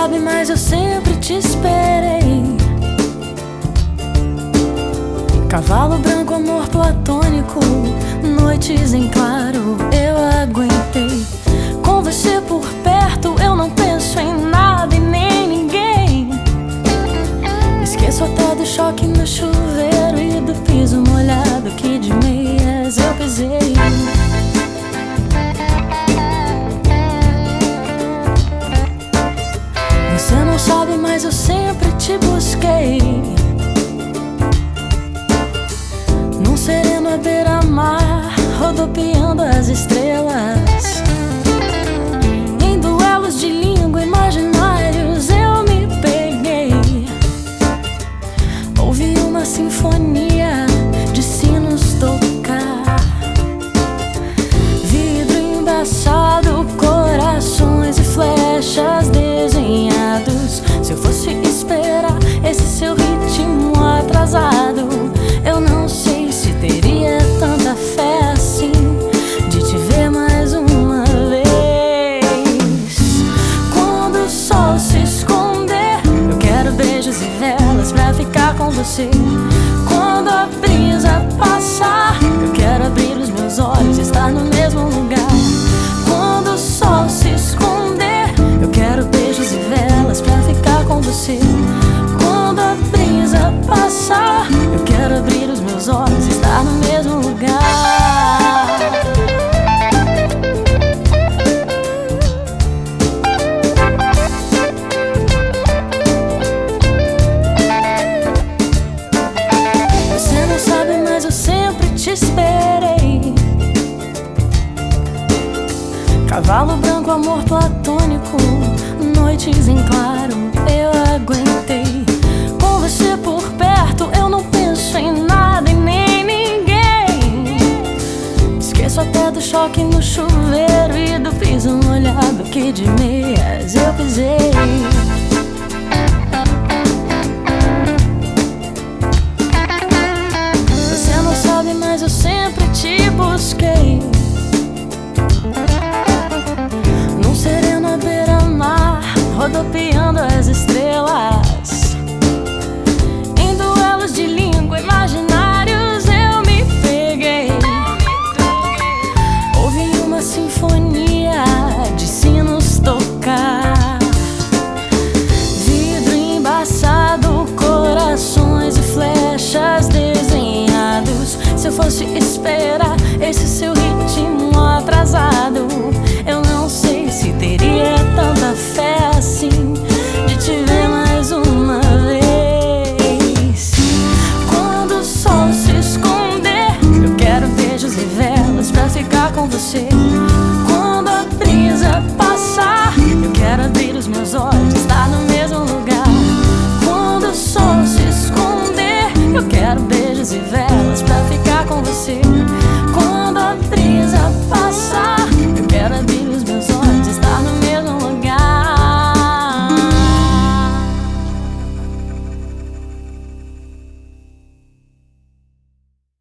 sabe, mas eu sempre te esperei. Cavalo branco, amor platônico, noites em claro eu aguentei. Com você por perto eu não penso em nada e nem ninguém. Esqueço até do choque no chuveiro e do piso molhado que de meias eu pisei. Você não sabe, mas eu sempre te busquei. Num sereno à beira-mar, rodopiando as estrelas. Em duelos de língua imaginários eu me peguei. Ouvi uma sinfonia de sinos tocar. Vidro embaçado, corações e flechas desenhados. Se eu fosse esperar esse seu ritmo atrasado, eu não sei se teria tanta fé assim de te ver mais uma vez. Quando o sol se esconder, eu quero beijos e velas pra ficar com você. Quando a brisa passar, eu quero abrir os meus olhos e estar no mesmo lugar. Quando o sol se esconder, eu quero beijos e velas pra ficar com você. Quando a brisa passar, eu quero abrir os meus olhos e estar no mesmo lugar. Você não sabe, mas eu sempre te esperei. Cavalo branco, amor platônico, noites em claro eu aguentei. Com você por perto eu não penso em nada e nem ninguém. Esqueço até do choque no chuveiro e do piso molhado que de meias eu pisei.